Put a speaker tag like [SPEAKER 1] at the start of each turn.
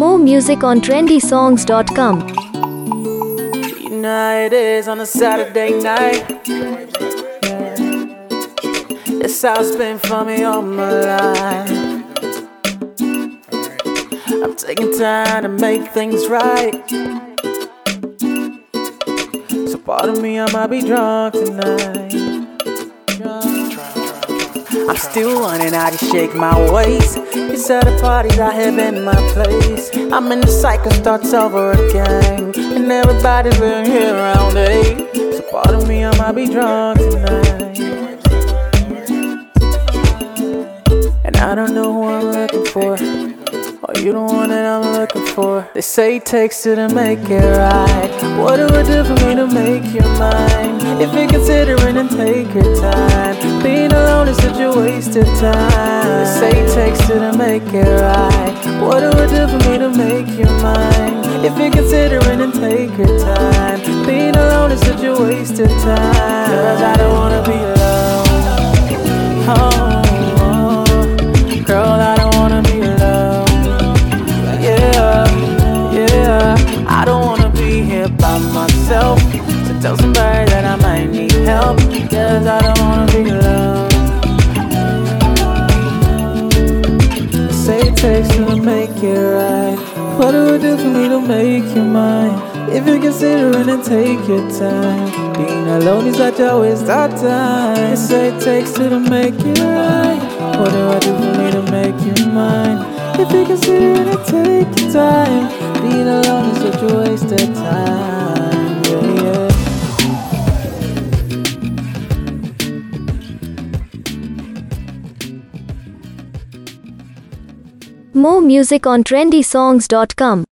[SPEAKER 1] More music on trendysongs.com.
[SPEAKER 2] You know it is on a Saturday night. It's how it's been for me all my life. I'm taking time to make things right. So pardon me, I might be drunk tonight. I'm still running out to shake my waist. These other parties I have in my place. I'm in the cycle, starts over again, and everybody's been here around 8. So pardon me, I might be drunk tonight. And I don't know who I'm looking for, or you the one that I'm looking for. They say it takes two to make it right. What do I do for me to make you mine? If you're considering and take your time, being alone is such a waste of time. They say it takes two to make it right. What do I do for me to make you mine? If you're considering and take your time, being alone is such a waste of time. 'Cause I don't wanna be alone. Girl, I don't wanna be alone. Yeah, I don't wanna be here by myself. So tell somebody that I might need help, 'cause I don't wanna be alone. They say it takes two to make it right. What do I do for me to make you mine? If you're considering and take your time, being alone is such a waste of time. They say it takes two to make it right. What do I do for me to make you mine? If you consider it and take your time, being alone is such a waste of time. Yeah.
[SPEAKER 1] More music on trendysongs.com.